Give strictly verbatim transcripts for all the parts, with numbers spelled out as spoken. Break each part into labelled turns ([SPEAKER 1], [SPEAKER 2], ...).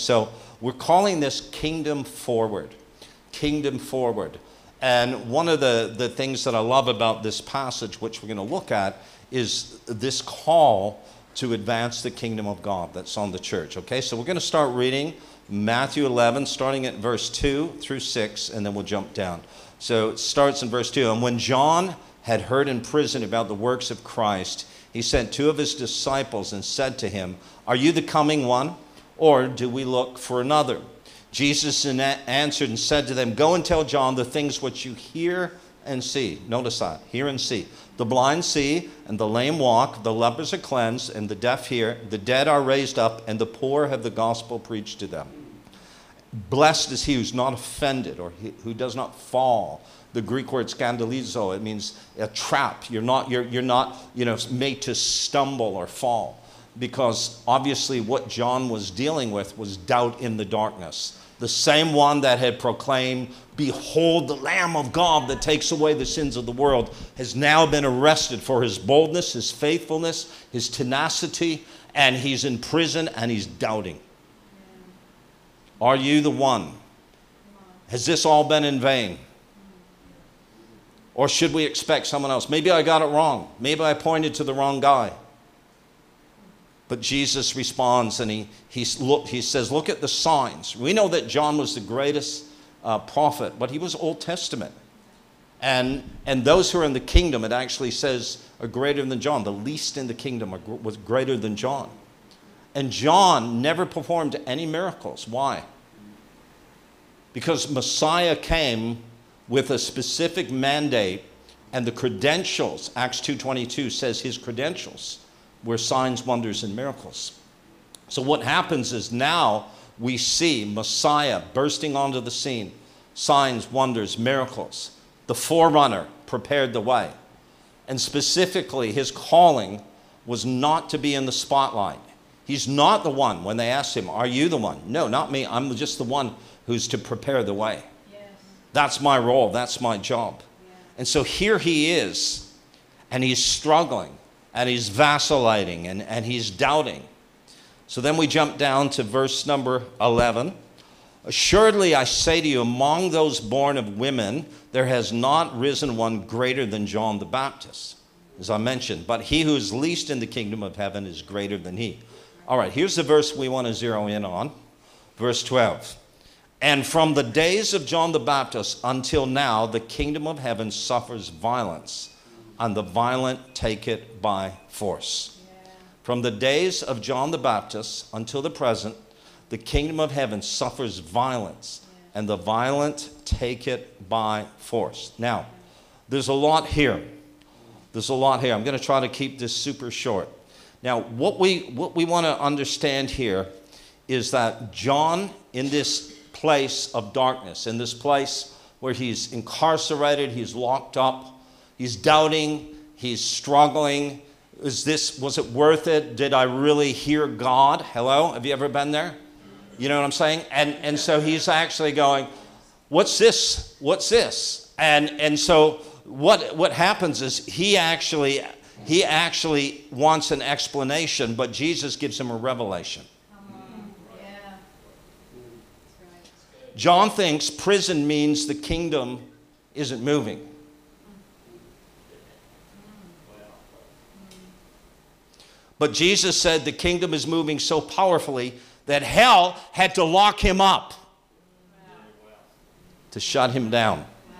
[SPEAKER 1] So we're calling this Kingdom Forward. Kingdom Forward. And one of the, the things that I love about this passage, which we're going to look at, is this call to advance the kingdom of God that's on the church. Okay, so we're going to start reading Matthew eleven, starting at verse two through six, and then we'll jump down. So it starts in verse two. And when John had heard in prison about the works of Christ, he sent two of his disciples and said to him, "Are you the coming one, or do we look for another?" Jesus answered and said to them, "Go and tell John the things which you hear and see." Notice that, hear and see. "The blind see, and the lame walk, the lepers are cleansed, and the deaf hear, the dead are raised up, and the poor have the gospel preached to them. Blessed is he who's not offended, or he, who does not fall." The Greek word scandalizo, it means a trap. You're not, you're, you're not, you know, made to stumble or fall. Because obviously what John was dealing with was doubt in the darkness. The same one that had proclaimed, "Behold the Lamb of God that takes away the sins of the world," has now been arrested for his boldness, his faithfulness, his tenacity, and he's in prison and he's doubting. Are you the one? Has this all been in vain? Or should we expect someone else? Maybe I got it wrong. Maybe I pointed to the wrong guy. But Jesus responds and he, he, look, he says, look at the signs. We know that John was the greatest uh, prophet, but he was Old Testament. And, and those who are in the kingdom, it actually says, are greater than John. The least in the kingdom are, was greater than John. And John never performed any miracles. Why? Because Messiah came with a specific mandate, and the credentials, Acts two twenty-two says his credentials were signs, wonders, and miracles. So what happens is now we see Messiah bursting onto the scene. Signs, wonders, miracles. The forerunner prepared the way. And specifically, his calling was not to be in the spotlight. He's not the one. When they asked him, "Are you the one?" "No, not me. I'm just the one who's to prepare the way." Yes. That's my role. That's my job. Yeah. And so here he is, and he's struggling, and he's vacillating, and, and he's doubting. So then we jump down to verse number eleven. "Assuredly, I say to you, among those born of women, there has not risen one greater than John the Baptist," as I mentioned. "But he who is least in the kingdom of heaven is greater than he." All right, here's the verse we want to zero in on. Verse twelve. "And from the days of John the Baptist until now, the kingdom of heaven suffers violence, and the violent take it by force." Yeah. From the days of John the Baptist until the present, the kingdom of heaven suffers violence, yeah, and the violent take it by force. Now, there's a lot here. There's a lot here. I'm going to try to keep this super short. Now, what we, what we want to understand here is that John, in this place of darkness, in this place where he's incarcerated, he's locked up, he's doubting, he's struggling. Is this, was it worth it? Did I really hear God? Hello? Have you ever been there? You know what I'm saying? And, and so he's actually going, what's this? What's this? And, and so what, what happens is he actually... He actually wants an explanation, but Jesus gives him a revelation. Yeah. John thinks prison means the kingdom isn't moving. But Jesus said the kingdom is moving so powerfully that hell had to lock him up to shut him down.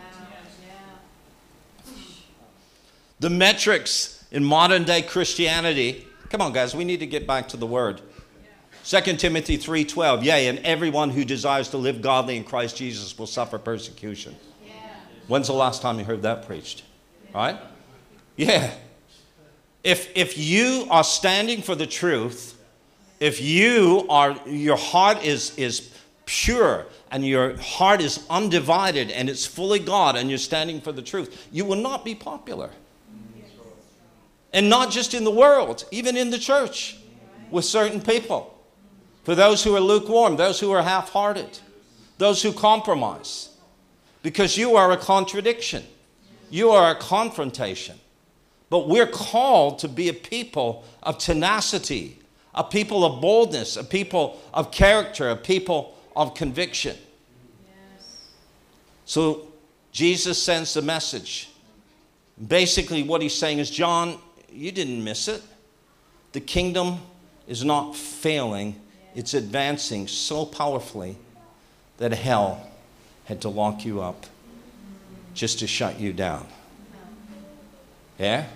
[SPEAKER 1] The metrics in modern day Christianity, come on guys, we need to get back to the word. Second Timothy three twelve, "Yea, and everyone who desires to live godly in Christ Jesus will suffer persecution." Yeah. When's the last time you heard that preached? Right? Yeah. If, if you are standing for the truth, if you are, your heart is, is pure and your heart is undivided and it's fully God and you're standing for the truth, you will not be popular. And not just in the world, even in the church with certain people. For those who are lukewarm, those who are half-hearted, those who compromise. Because you are a contradiction. You are a confrontation. But we're called to be a people of tenacity, a people of boldness, a people of character, a people of conviction. Yes. So Jesus sends the message. Basically what he's saying is, John, you didn't miss it. The kingdom is not failing. It's advancing so powerfully that hell had to lock you up just to shut you down. Yeah?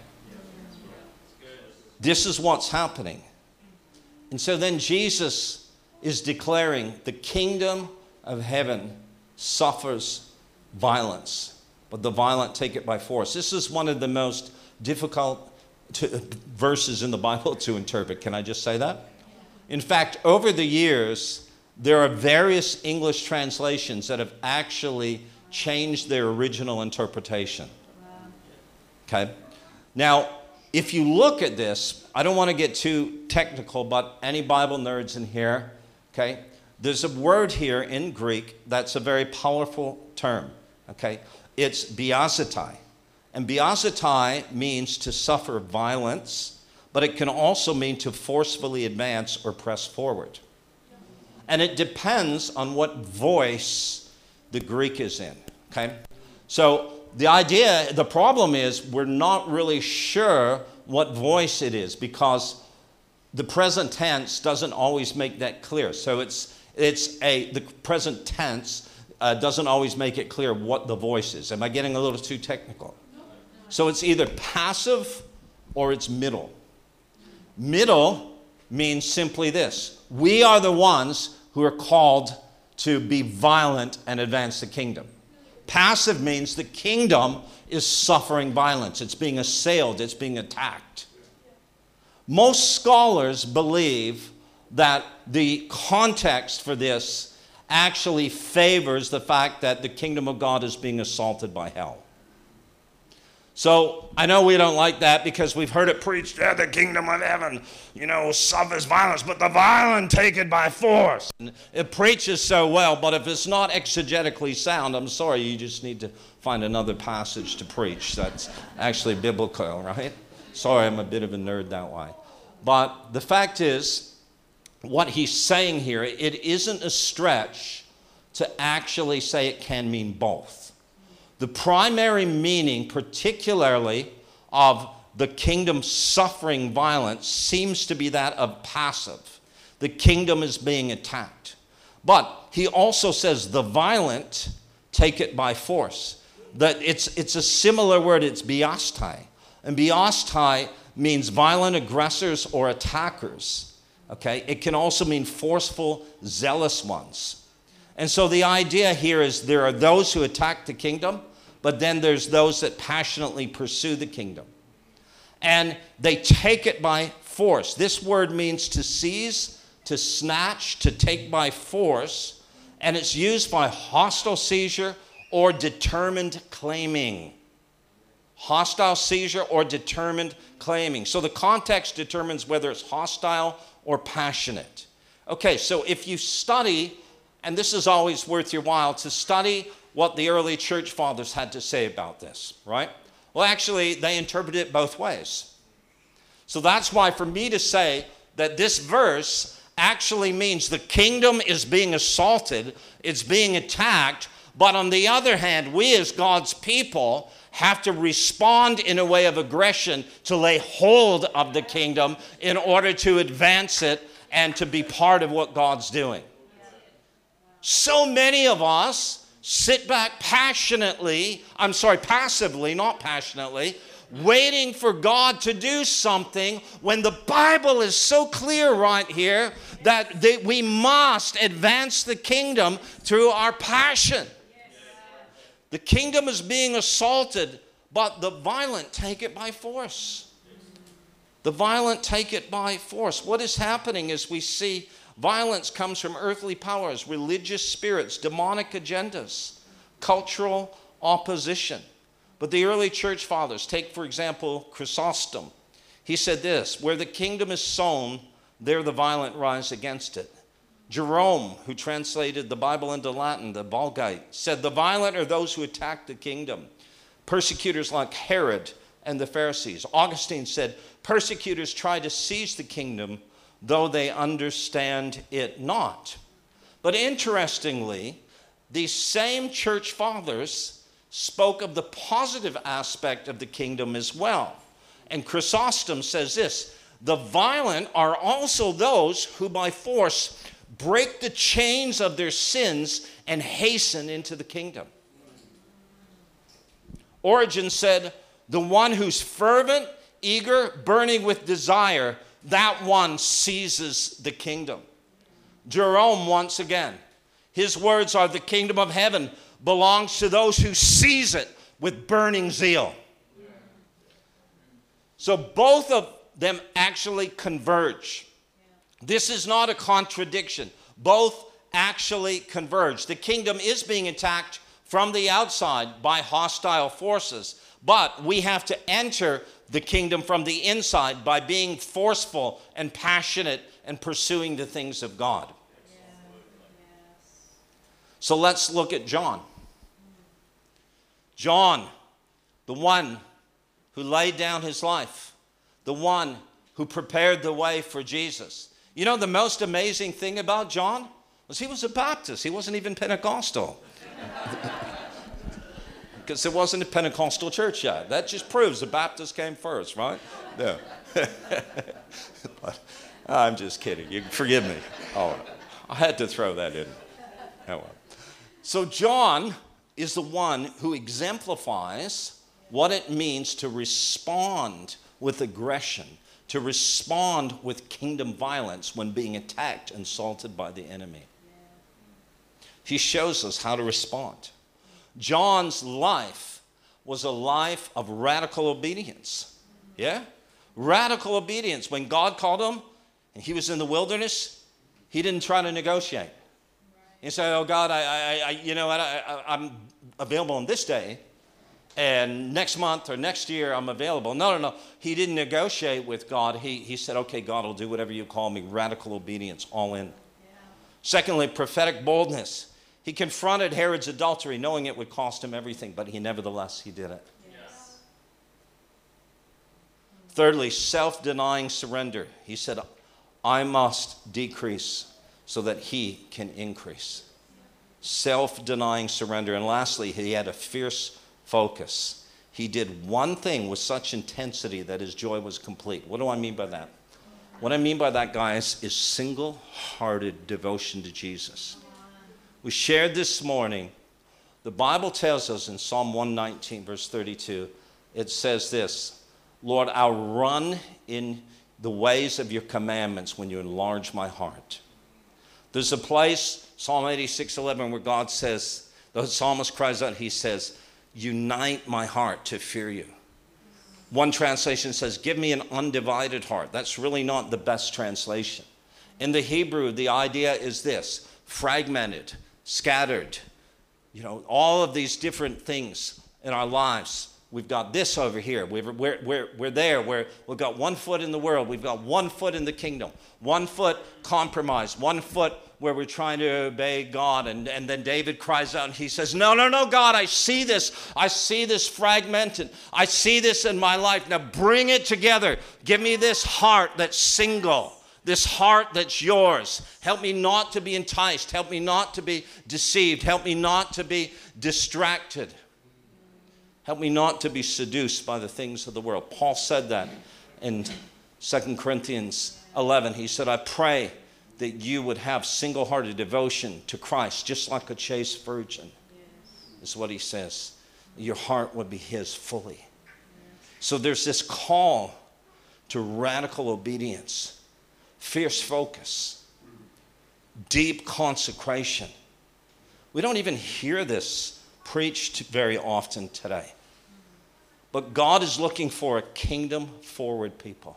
[SPEAKER 1] This is what's happening. And so then Jesus is declaring the kingdom of heaven suffers violence, but the violent take it by force. This is one of the most difficult to, verses in the Bible to interpret. Can I just say that? In fact, over the years, there are various English translations that have actually changed their original interpretation. Okay? Now, if you look at this, I don't want to get too technical, but any Bible nerds in here, okay? There's a word here in Greek that's a very powerful term, okay? It's biazotai. And biazotai means to suffer violence, but it can also mean to forcefully advance or press forward. And it depends on what voice the Greek is in, okay? So the idea, the problem is we're not really sure what voice it is because the present tense doesn't always make that clear. So it's, it's a, the present tense uh, doesn't always make it clear what the voice is. Am I getting a little too technical? So it's either passive or it's middle. Middle means simply this. We are the ones who are called to be violent and advance the kingdom. Passive means the kingdom is suffering violence. It's being assailed. It's being attacked. Most scholars believe that the context for this actually favors the fact that the kingdom of God is being assaulted by hell. So I know we don't like that because we've heard it preached, yeah, the kingdom of heaven, you know, suffers violence, but the violent take it by force. And it preaches so well, but if it's not exegetically sound, I'm sorry, you just need to find another passage to preach that's actually biblical, right? Sorry, I'm a bit of a nerd that way. But the fact is, what he's saying here, it isn't a stretch to actually say it can mean both. The primary meaning, particularly of the kingdom suffering violence, seems to be that of passive. The kingdom is being attacked. But he also says the violent take it by force. That it's, it's a similar word, it's biastai. And biastai means violent aggressors or attackers. Okay? It can also mean forceful, zealous ones. And so the idea here is there are those who attack the kingdom, but then there's those that passionately pursue the kingdom. And they take it by force. This word means to seize, to snatch, to take by force. And it's used by hostile seizure or determined claiming. Hostile seizure or determined claiming. So the context determines whether it's hostile or passionate. Okay, so if you study, and this is always worth your while, to study what the early church fathers had to say about this, right? Well, actually, they interpret it both ways. So that's why for me to say that this verse actually means the kingdom is being assaulted, it's being attacked, but on the other hand, we as God's people have to respond in a way of aggression to lay hold of the kingdom in order to advance it and to be part of what God's doing. So many of us sit back passionately, I'm sorry, passively, not passionately, waiting for God to do something when the Bible is so clear right here that they, we must advance the kingdom through our passion. The kingdom is being assaulted, but the violent take it by force. The violent take it by force. What is happening is we see violence comes from earthly powers, religious spirits, demonic agendas, cultural opposition. But the early church fathers, take for example Chrysostom. He said this, where the kingdom is sown, there the violent rise against it. Jerome, who translated the Bible into Latin, the Vulgate, said the violent are those who attack the kingdom. Persecutors like Herod and the Pharisees. Augustine said persecutors try to seize the kingdom, though they understand it not. But interestingly, these same church fathers spoke of the positive aspect of the kingdom as well. And Chrysostom says this, the violent are also those who by force break the chains of their sins and hasten into the kingdom. Origen said, the one who's fervent, eager, burning with desire, that one seizes the kingdom. Jerome, once again, his words are, the kingdom of heaven belongs to those who seize it with burning zeal. So both of them actually converge. This is not a contradiction. Both actually converge. The kingdom is being attacked from the outside by hostile forces, but we have to enter the kingdom from the inside by being forceful and passionate and pursuing the things of God. Yeah. Yes. So let's look at John. John, the one who laid down his life, the one who prepared the way for Jesus. You know, the most amazing thing about John was he was a Baptist. He wasn't even Pentecostal. Because there wasn't a Pentecostal church yet. That just proves the Baptist came first, right? No. But, I'm just kidding. You forgive me. Oh, I had to throw that in. Oh, well. So John is the one who exemplifies what it means to respond with aggression, to respond with kingdom violence when being attacked and assaulted by the enemy. He shows us how to respond. John's life was a life of radical obedience. Yeah? Radical obedience. When God called him and he was in the wilderness, he didn't try to negotiate. He said, oh God, I, I, I you know, I, I, I'm available on this day, and next month or next year I'm available. No, no, no. He didn't negotiate with God. He, he said, okay, God, I'll do whatever you call me. Radical obedience, all in. Yeah. Secondly, prophetic boldness. He confronted Herod's adultery, knowing it would cost him everything, but he nevertheless, he did it. Yes. Thirdly, self-denying surrender. He said, I must decrease so that he can increase. Self-denying surrender. And lastly, he had a fierce focus. He did one thing with such intensity that his joy was complete. What do I mean by that? What I mean by that, guys, is single-hearted devotion to Jesus. We shared this morning, the Bible tells us in Psalm one nineteen, verse thirty-two, it says this, Lord, I'll run in the ways of your commandments when you enlarge my heart. There's a place, Psalm eighty-six eleven, where God says, the psalmist cries out, he says, unite my heart to fear you. One translation says, give me an undivided heart. That's really not the best translation. In the Hebrew, the idea is this, fragmented, scattered, you know, all of these different things in our lives. We've got this over here. We're, we're, we're, we're there. We're, we've got one foot in the world. We've got one foot in the kingdom. One foot compromised. One foot where we're trying to obey God. And, and then David cries out and he says, no, no, no, God, I see this. I see this fragmented. I see this in my life. Now bring it together. Give me this heart that's single. This heart that's yours. Help me not to be enticed. Help me not to be deceived. Help me not to be distracted. Help me not to be seduced by the things of the world. Paul said that in Second Corinthians eleven. He said, I pray that you would have single-hearted devotion to Christ, just like a chaste virgin, yes. Is what he says. Your heart would be his fully. Yes. So there's this call to radical obedience. Fierce focus, deep consecration. We don't even hear this preached very often today. But God is looking for a kingdom-forward people.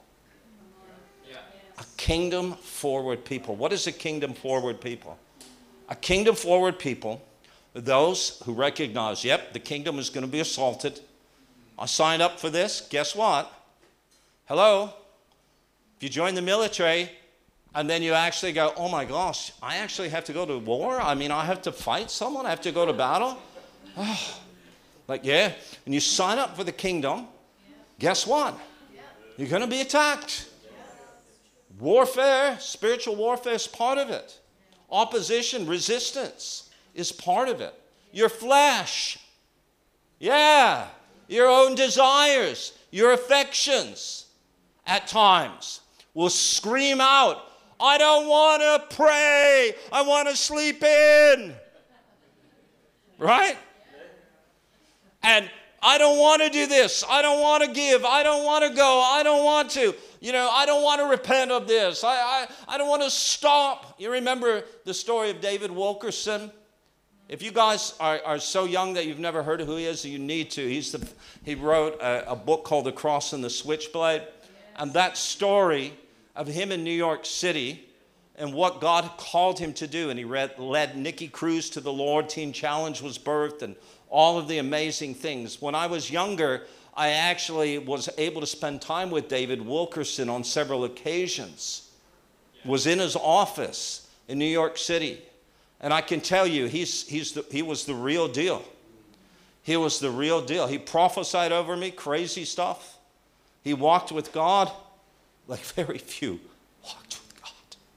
[SPEAKER 1] A kingdom-forward people. What is a kingdom-forward people? A kingdom-forward people are those who recognize, yep, the kingdom is going to be assaulted. I signed up for this. Guess what? Hello? If you join the military and then you actually go, oh my gosh, I actually have to go to war? I mean, I have to fight someone? I have to go to battle? Oh, like, yeah. And you sign up for the kingdom, guess what? You're going to be attacked. Warfare, spiritual warfare is part of it. Opposition, resistance is part of it. Your flesh, yeah, your own desires, your affections at times will scream out, I don't want to pray. I want to sleep in. Right? And I don't want to do this. I don't want to give. I don't want to go. I don't want to. You know, I don't want to repent of this. I, I, I don't want to stop. You remember the story of David Wilkerson? If you guys are, are so young that you've never heard of who he is, you need to. He's the, he wrote a, a book called The Cross and the Switchblade. Yes. And that story of him in New York City and what God called him to do. And he read, led Nicky Cruz to the Lord. Teen Challenge was birthed and all of the amazing things. When I was younger, I actually was able to spend time with David Wilkerson on several occasions. Was in his office in New York City. And I can tell you, he's, he's the, he was the real deal. He was the real deal. He prophesied over me crazy stuff. He walked with God like very few walked with God.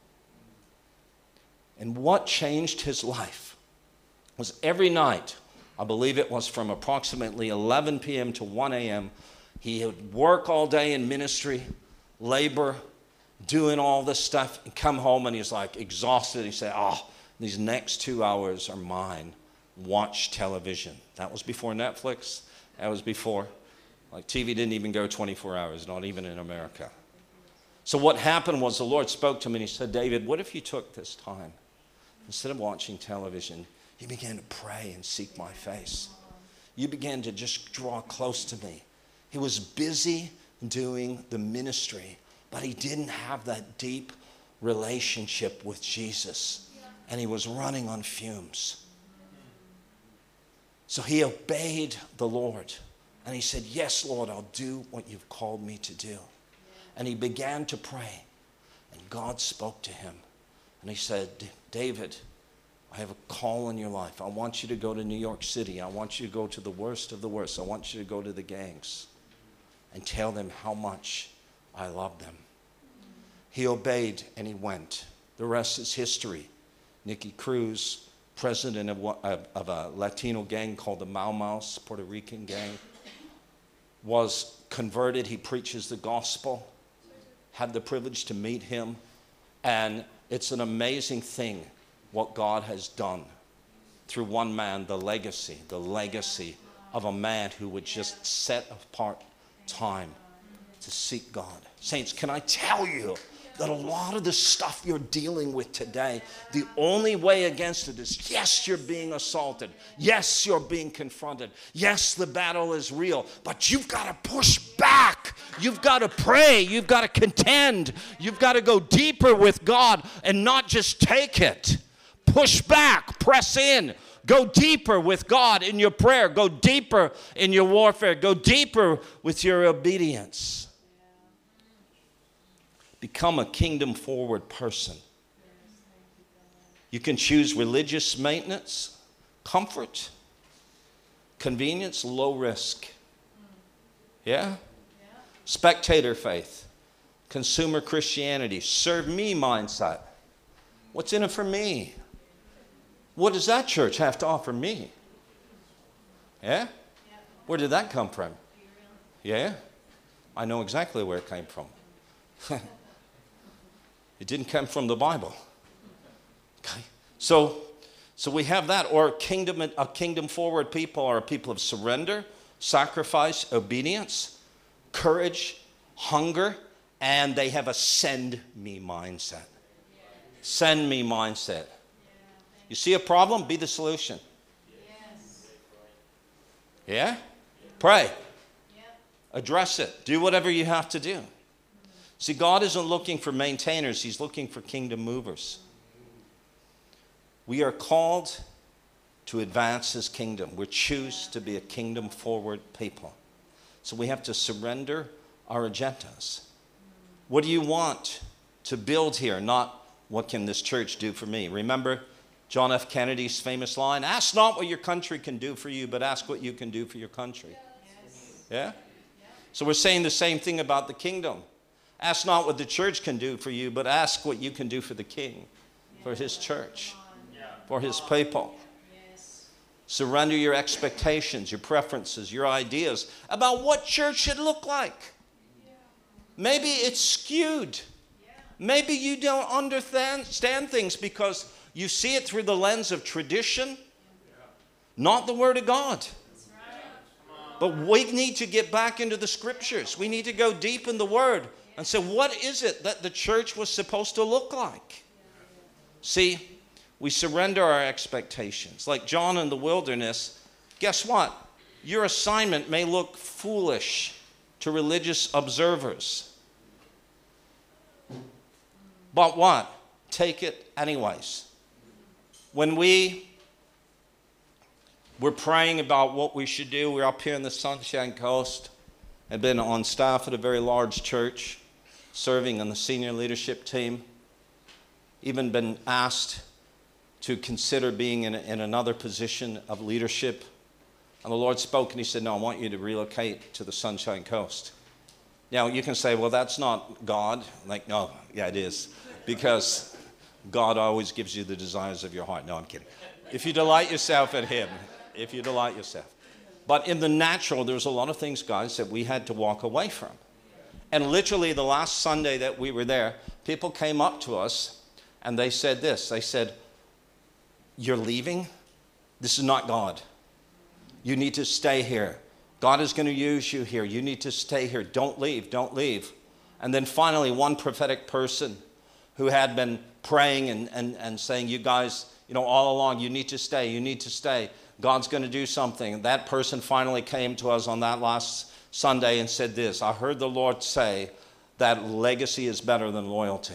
[SPEAKER 1] And what changed his life was every night, I believe it was from approximately eleven p.m. to one a.m., he would work all day in ministry, labor, doing all this stuff, and come home and he's like exhausted. He said, oh, these next two hours are mine. Watch television. That was before Netflix. That was before. Like T V didn't even go twenty-four hours, not even in America. So what happened was the Lord spoke to me and he said, David, what if you took this time? Instead of watching television, you began to pray and seek my face. You began to just draw close to me. He was busy doing the ministry, but he didn't have that deep relationship with Jesus. And he was running on fumes. So he obeyed the Lord. And he said, yes, Lord, I'll do what you've called me to do. And he began to pray. And God spoke to him. And he said, David, I have a call in your life. I want you to go to New York City. I want you to go to the worst of the worst. I want you to go to the gangs and tell them how much I love them. He obeyed and he went. The rest is history. Nicky Cruz, president of, of, of a Latino gang called the Mau Maus, Puerto Rican gang, was converted. He preaches the gospel. Had the privilege to meet him. And it's an amazing thing what God has done through one man, the legacy, the legacy of a man who would just set apart time to seek God. Saints, can I tell you that a lot of the stuff you're dealing with today, the only way against it is, yes, you're being assaulted. Yes, you're being confronted. Yes, the battle is real, but you've got to push back. You've got to pray. You've got to contend. You've got to go deeper with God and not just take it. Push back, press in. Go deeper with God in your prayer. Go deeper in your warfare. Go deeper with your obedience. Become a kingdom-forward person. You can choose religious maintenance, comfort, convenience, low risk. Yeah? Spectator faith, consumer Christianity, serve me mindset. What's in it for me? What does that church have to offer me? Yeah? Where did that come from? Yeah? I know exactly where it came from. It didn't come from the Bible. Okay? So, so we have that. Or kingdom, a kingdom-forward people are a people of surrender, sacrifice, obedience, courage, hunger, and they have a send me mindset. Send me mindset. You see a problem? Be the solution. Yeah? Pray. Address it. Do whatever you have to do. See, God isn't looking for maintainers. He's looking for kingdom movers. We are called to advance his kingdom. We choose to be a kingdom-forward people. So we have to surrender our agendas. What do you want to build here? Not what can this church do for me? Remember John F. Kennedy's famous line, ask not what your country can do for you, but ask what you can do for your country. Yes. Yeah? So we're saying the same thing about the kingdom. Ask not what the church can do for you, but ask what you can do for the King, for his church, for his people. Surrender your expectations, your preferences, your ideas about what church should look like. Maybe it's skewed. Maybe you don't understand things because you see it through the lens of tradition, not the Word of God. But we need to get back into the Scriptures. We need to go deep in the Word and say, what is it that the church was supposed to look like? See, we surrender our expectations. Like John in the wilderness, guess what? Your assignment may look foolish to religious observers. But what? Take it anyways. When we were praying about what we should do, we were up here in the Sunshine Coast. I'd been on staff at a very large church, serving on the senior leadership team. Even been asked to consider being in, in another position of leadership. And the Lord spoke and he said, no, I want you to relocate to the Sunshine Coast. Now, you can say, well, that's not God. Like, no, yeah, it is. Because God always gives you the desires of your heart. No, I'm kidding. If you delight yourself in him, if you delight yourself. But in the natural, there's a lot of things, guys, that we had to walk away from. And literally the last Sunday that we were there, people came up to us and they said this. They said, you're leaving? This is not God. You need to stay here. God is going to use you here. You need to stay here. Don't leave. Don't leave. And then finally, one prophetic person who had been praying and, and, and saying, you guys, you know, all along, you need to stay. You need to stay. God's going to do something. That person finally came to us on that last Sunday and said this. I heard the Lord say that legacy is better than loyalty.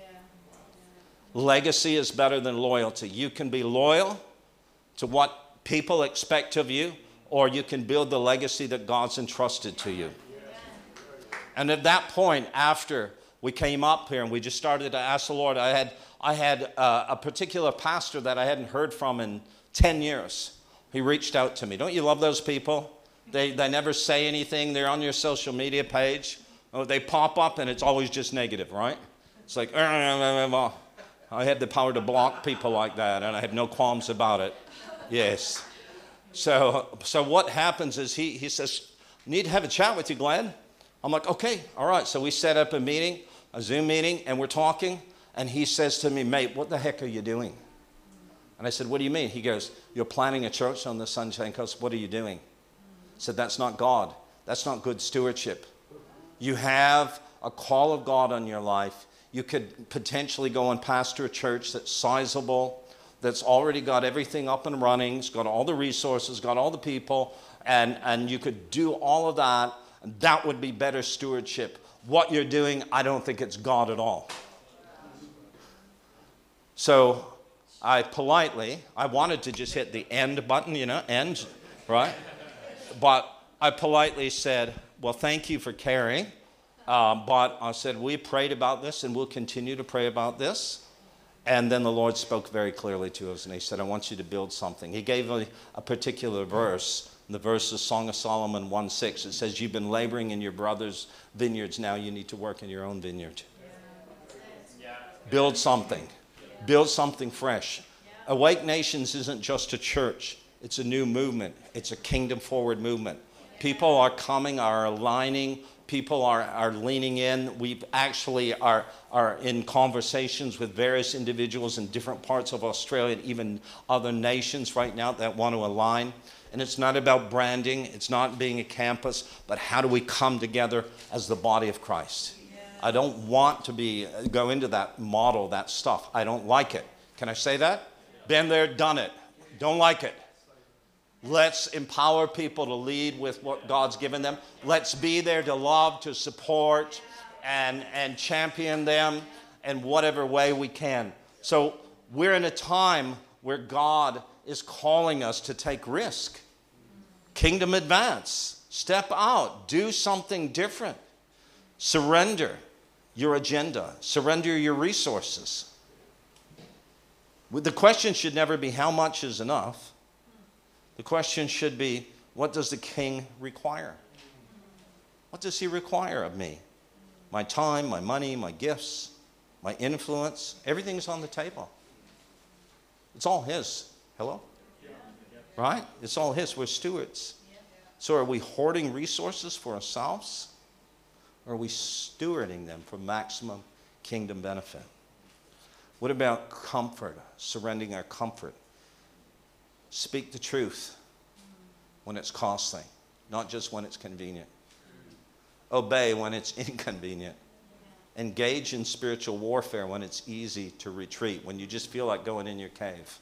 [SPEAKER 1] Legacy is better than loyalty. You can be loyal to what people expect of you, or you can build the legacy that God's entrusted to you. And at that point, after we came up here and we just started to ask the Lord, I had, I had uh, a particular pastor that I hadn't heard from in ten years. He reached out to me. Don't you love those people? They, they never say anything. They're on your social media page. Oh, they pop up and it's always just negative, right? It's like, I had the power to block people like that, and I have no qualms about it. Yes. So, so what happens is he, he says, need to have a chat with you, Glenn. I'm like, okay, all right. So we set up a meeting, a Zoom meeting, and we're talking. And he says to me, mate, what the heck are you doing? And I said, what do you mean? He goes, you're planning a church on the Sunshine Coast. What are you doing? I said, that's not God. That's not good stewardship. You have a call of God on your life. You could potentially go and pastor a church that's sizable, that's already got everything up and running, it's got all the resources, got all the people, and, and you could do all of that. And that would be better stewardship. What you're doing, I don't think it's God at all. So I politely, I wanted to just hit the end button, you know, end, right? But I politely said, well, thank you for caring. Uh, but I said, we prayed about this and we'll continue to pray about this. And then the Lord spoke very clearly to us and he said, I want you to build something. He gave me a particular verse. The verse is Song of Solomon one six. It says, you've been laboring in your brother's vineyards. Now you need to work in your own vineyard. Yeah. Build something. Yeah. Build something fresh. Yeah. Awake Nations isn't just a church. It's a new movement. It's a kingdom forward movement. Yeah. People are coming, are aligning. People are, are leaning in. We actually are, are in conversations with various individuals in different parts of Australia and even other nations right now that want to align. And it's not about branding. It's not being a campus. But how do we come together as the body of Christ? Yeah. I don't want to be go into that model, that stuff. I don't like it. Can I say that? Been there, done it. Don't like it. Let's empower people to lead with what God's given them. Let's be there to love, to support, and, and champion them in whatever way we can. So we're in a time where God is calling us to take risk. Kingdom advance. Step out. Do something different. Surrender your agenda. Surrender your resources. The question should never be how much is enough. The question should be, what does the King require? What does he require of me? My time, my money, my gifts, my influence, everything's on the table. It's all his. Hello? Right? It's all his. We're stewards. So are we hoarding resources for ourselves? Or are we stewarding them for maximum kingdom benefit? What about comfort? Surrendering our comfort. Speak the truth when it's costly, not just when it's convenient. Obey when it's inconvenient. Engage in spiritual warfare when it's easy to retreat, when you just feel like going in your cave.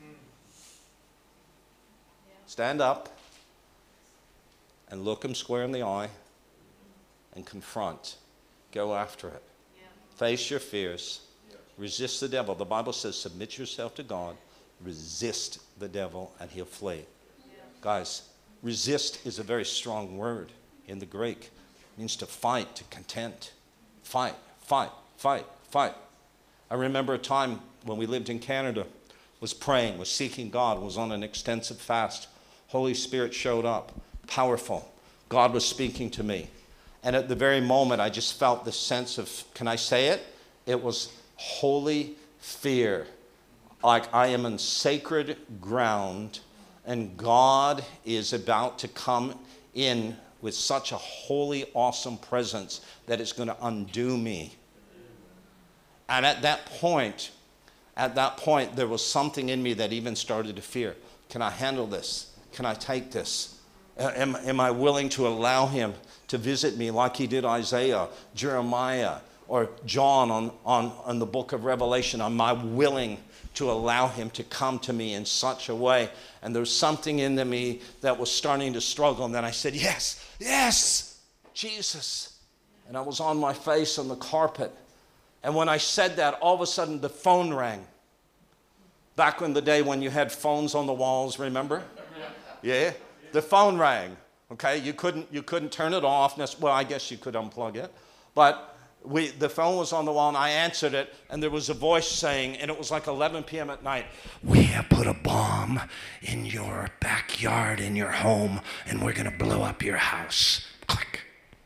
[SPEAKER 1] Stand up and look him square in the eye and confront. Go after it. Face your fears. Resist the devil. The Bible says, submit yourself to God. Resist the devil and he'll flee. Guys, resist is a very strong word in the Greek. It means to fight, to contend. Fight, fight, fight, fight. I remember a time when we lived in Canada, was praying, was seeking God, was on an extensive fast. Holy Spirit showed up, powerful. God was speaking to me. And at the very moment, I just felt this sense of, can I say it? It was holy fear. Like I am on sacred ground and God is about to come in with such a holy, awesome presence that it's going to undo me. And at that point, at that point, there was something in me that even started to fear. Can I handle this? Can I take this? Am, am I willing to allow him to visit me like he did Isaiah, Jeremiah, or John on, on, on the book of Revelation? Am I willing to allow him to come to me in such a way? And there was something in me that was starting to struggle. And then I said, yes, yes, Jesus. And I was on my face on the carpet. And when I said that, all of a sudden the phone rang. Back in the day when you had phones on the walls, remember? Yeah. The phone rang. Okay, you couldn't you couldn't turn it off. Well, I guess you could unplug it. But we the phone was on the wall and I answered it and there was a voice saying, and it was like eleven p.m. at night, we have put a bomb in your backyard in your home and we're going to blow up your house. Click.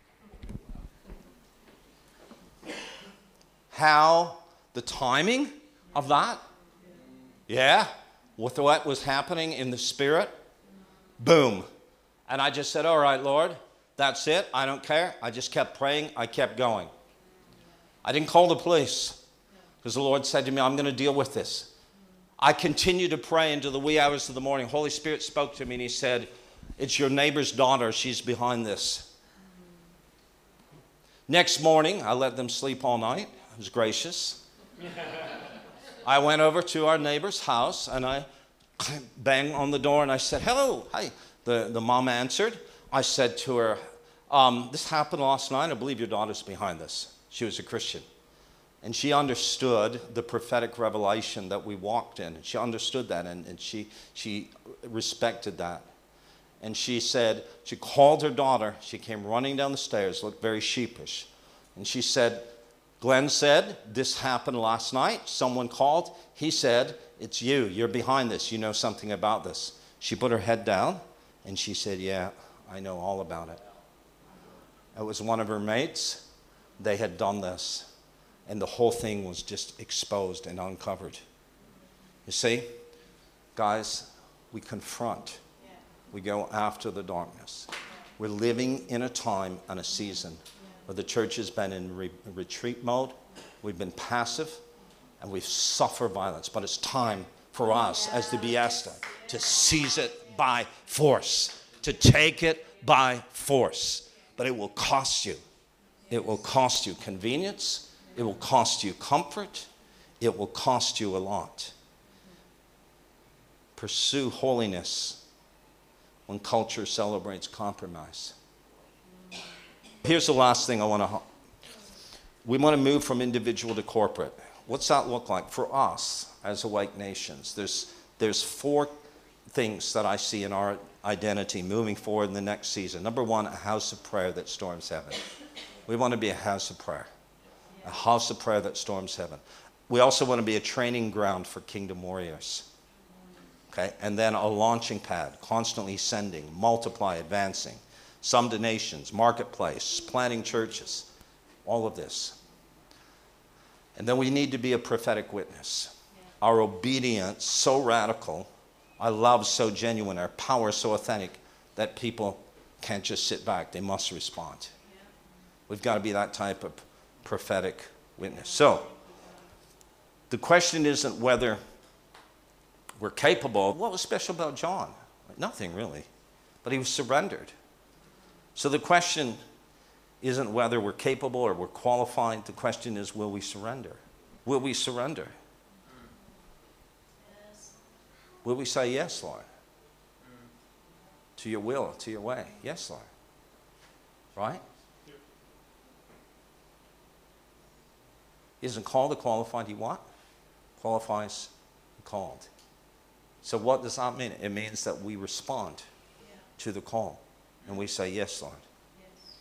[SPEAKER 1] How the timing of that? Yeah, with what was happening in the spirit, boom. And I just said, all right, Lord, that's it. I don't care. I just kept praying. I kept going. I didn't call the police because the Lord said to me, I'm going to deal with this. I continued to pray into the wee hours of the morning. Holy Spirit spoke to me and he said, it's your neighbor's daughter. She's behind this. Next morning, I let them sleep all night. I was gracious. I went over to our neighbor's house and I banged on the door and I said, hello, hi. The, the mom answered. I said to her, um, this happened last night. I believe your daughter's behind this. She was a Christian. And she understood the prophetic revelation that we walked in. She understood that and, and she, she respected that. And she said, she called her daughter. She came running down the stairs, looked very sheepish. And she said, Glenn said, this happened last night. Someone called. He said, it's you. You're behind this. You know something about this. She put her head down and she said, yeah, I know all about it. It was one of her mates. They had done this. And the whole thing was just exposed and uncovered. You see, guys, we confront. We go after the darkness. We're living in a time and a season where the church has been in re- retreat mode. We've been passive and we've suffered violence. But it's time for us as the Biesta to seize it by force, to take it by force. But it will cost you. It will cost you convenience. It will cost you comfort. It will cost you a lot. Pursue holiness when culture celebrates compromise. Here's the last thing I want to... We want to move from individual to corporate. What's that look like for us as Awake Nations? There's, there's four things that I see in our identity moving forward in the next season. Number one, a house of prayer that storms heaven. We want to be a house of prayer. A house of prayer that storms heaven. We also want to be a training ground for kingdom warriors. Okay? And then a launching pad, constantly sending, multiply, advancing. Some to nations, marketplace, planting churches. All of this. And then we need to be a prophetic witness. Our obedience so radical, our love so genuine, our power so authentic that people can't just sit back. They must respond. We've got to be that type of prophetic witness. So, the question isn't whether we're capable. What was special about John? Nothing really. But he was surrendered. So the question isn't whether we're capable or we're qualified. The question is, will we surrender? Will we surrender? Will we say, yes, Lord? To your will, to your way. Yes, Lord. Right? He isn't called the qualified. He what? Qualifies the called. So what does that mean? It means that we respond yeah. to the call. And we say, yes, Lord. Yes.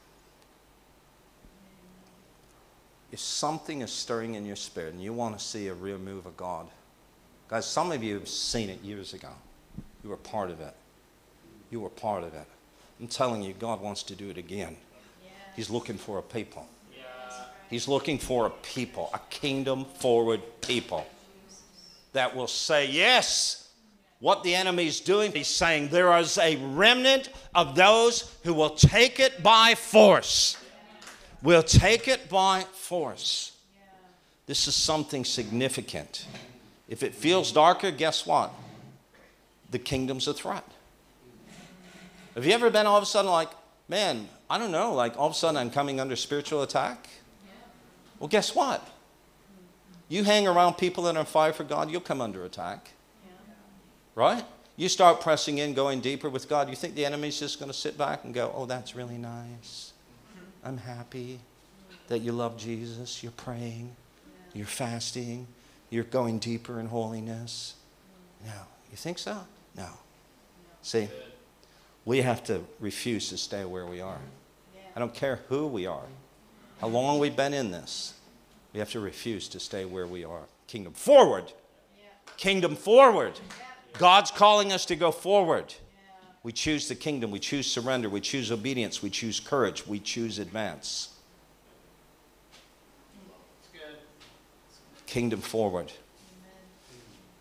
[SPEAKER 1] If something is stirring in your spirit and you want to see a real move of God, guys, some of you have seen it years ago. You were part of it. You were part of it. I'm telling you, God wants to do it again. Yes. He's looking for a people. Yeah. He's looking for a people, a kingdom-forward people that will say, yes, what the enemy is doing. He's saying there is a remnant of those who will take it by force. Will take it by force. This is something significant. If it feels darker, guess what? The kingdom's a threat. Have you ever been all of a sudden like, man, I don't know, like all of a sudden I'm coming under spiritual attack? Well, guess what? You hang around people that are on fire for God, you'll come under attack. Right? You start pressing in, going deeper with God. You think the enemy's just going to sit back and go, oh, that's really nice. I'm happy that you love Jesus. You're praying. You're fasting. You're going deeper in holiness. No. You think so? No. See, we have to refuse to stay where we are. I don't care who we are, how long we've been in this. We have to refuse to stay where we are. Kingdom forward. Kingdom forward. God's calling us to go forward. We choose the kingdom. We choose surrender. We choose obedience. We choose courage. We choose advance. Kingdom forward.